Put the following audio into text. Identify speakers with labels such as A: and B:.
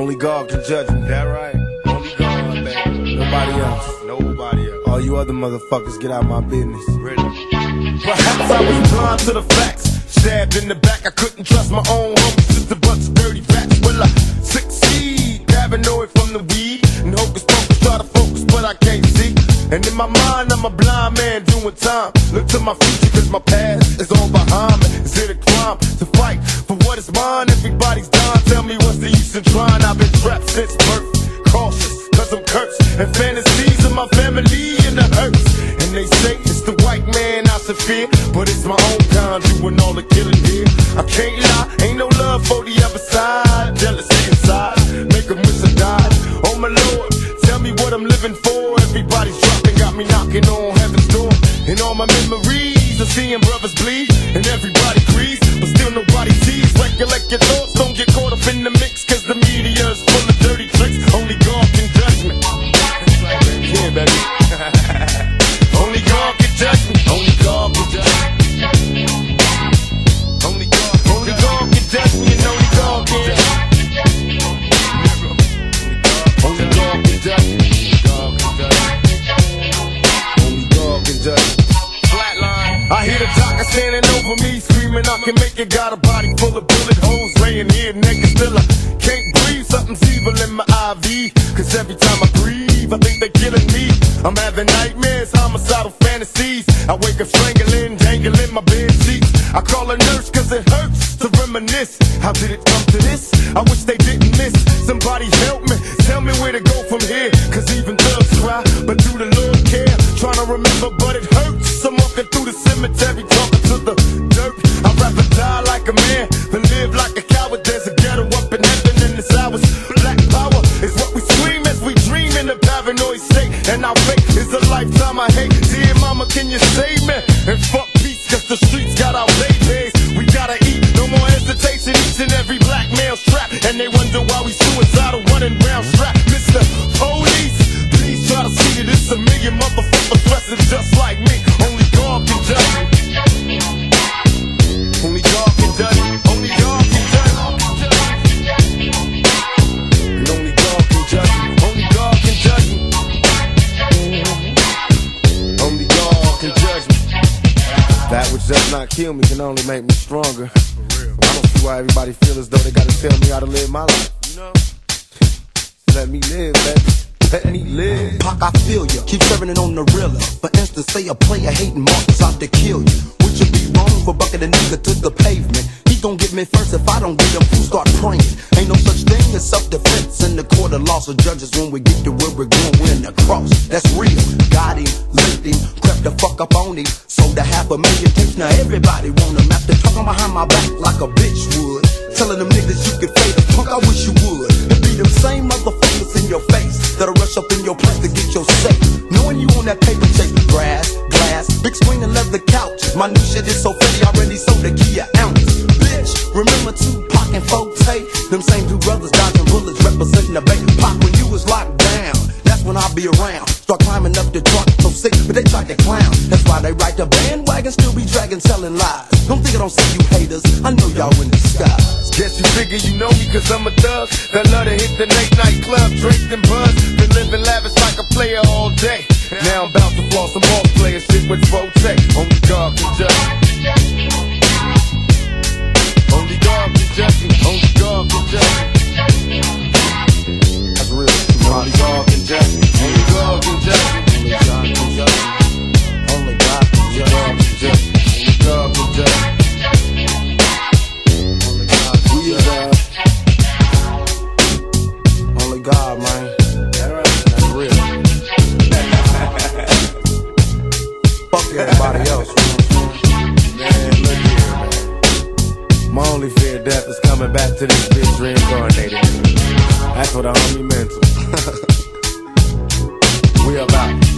A: Only God can judge me. That right? Only God, man. Nobody else. Nobody else. All you other motherfuckers, get out my business. Ready? Perhaps I was blind to the facts. Stabbed in the back, I couldn't trust my own homies. Just a bunch of dirty rats. Will I succeed? Paranoid from the weed. And hocus pocus, try to focus, but I can't see. And in my mind, I'm a blind man doing time. Look to my future, cause my past is all behind me. Is it a crime to fight for what is mine? Everybody's dying, tell me what's the use in trying? I've been trapped since birth, cautious, cause I'm cursed. And fantasies of my family and the hurts. And they say it's the white man I should fear, but it's my own kind doing all the killing here. I can't lie, ain't no love for the other side. Jealousy inside, make them wish I died. Oh my Lord, tell me what I'm living for. Everybody's dropping, got me knocking on heaven's door. And all my memories of seeing brothers bleed, and everybody grieves, but still nobody sees. Recollect your thoughts, don't get caught up in the mix, cause the media is full of dirty tricks. Only God can judge me. Yeah, baby. Only God can judge me. Only God can judge me. Only God can judge me, and only God can. Only God can judge me. Flatline. I hear the doctor standing over me, screaming I can make it. Got a body full of bullet holes, laying here naked. Still I can't breathe, something's evil in my IV. Cause every time I breathe, I think they're killing me. I'm having nightmares, homicidal fantasies. I wake up strangling, dangling my bed sheets. I call a nurse cause it hurts to reminisce. How did it come to this? I wish they didn't miss. Somebody help me, tell me where to go from here. Cause even thugs cry, but do the Lord care? Trying to remember, but it hurts. I'm walking through the cemetery, talking to the dirt. I'd rather die like a man than live like a coward. There's a ghetto up in heaven in this hours. Black power is what we scream as we dream in a paranoid state. And our fate is a lifetime I hate. Dear mama, can you save me? And fuck peace, cause the streets got our babies. We gotta eat, no more hesitation. Each and every black male's trapped, and they wonder why we suicidal running round strapped. Mr. Police, please try to see that it's a million motherfuckers dressing just like me. Only God can judge me. Only God can judge me. Only God can judge me. And only God can judge me. Only God can judge me. Only God can judge me. That which does not kill me can only make me stronger. I don't see why everybody feel as though they gotta tell me how to live my life. You know? Let me live, baby. Let me live.
B: Pac, I feel ya. Keep serving it on the realer. For instance, say a player hating Marcus out to kill you. Would you be wrong for bucking a nigga to the pavement? He gon' get me first if I don't get him. Who start praying? Ain't no such thing as self-defense in the court of law. So judges, when we get to where we're going, we're in the cross. That's real. Got him, licked him, crept the fuck up on him. Sold a $500,000 tapes. Now everybody want him. After talking behind my back like a bitch would. Telling them niggas you could fade a punk, I wish you would. It be them same motherfuckers in your face that'll rush up in your place to get your safe. Knowing you on that paper chase, grass, glass, big screen and leather couches. My new shit is so pretty, already sold a key an ounce. Bitch, remember Tupac and Forte? Them same two brothers dodging bullets, representing the baby. Pac, when you was locked down, that's when I'll be around. Start climbing up the truck, so sick, but they tried to clown. That's why they ride the bandwagon, still be dragging, selling lies. Don't think I don't see you haters, I know y'all in disguise.
A: Guess you figure you know me cause I'm a thug that love to hit the night club, drink and buzz. Been living lavish like a player all day. Now I'm about to floss some ball player shit with Forte. Only God can judge me. Only God can judge me. Only God can judge me. That's real. Only God can judge me. Only God can judge me. Only God can judge me. Only God can judge me. Only God can judge me. Only God, man. That's real. Fuck everybody else. Man, look here, man. My only fear of death is coming back to this bitch reincarnated. That's what the homie mental. We about.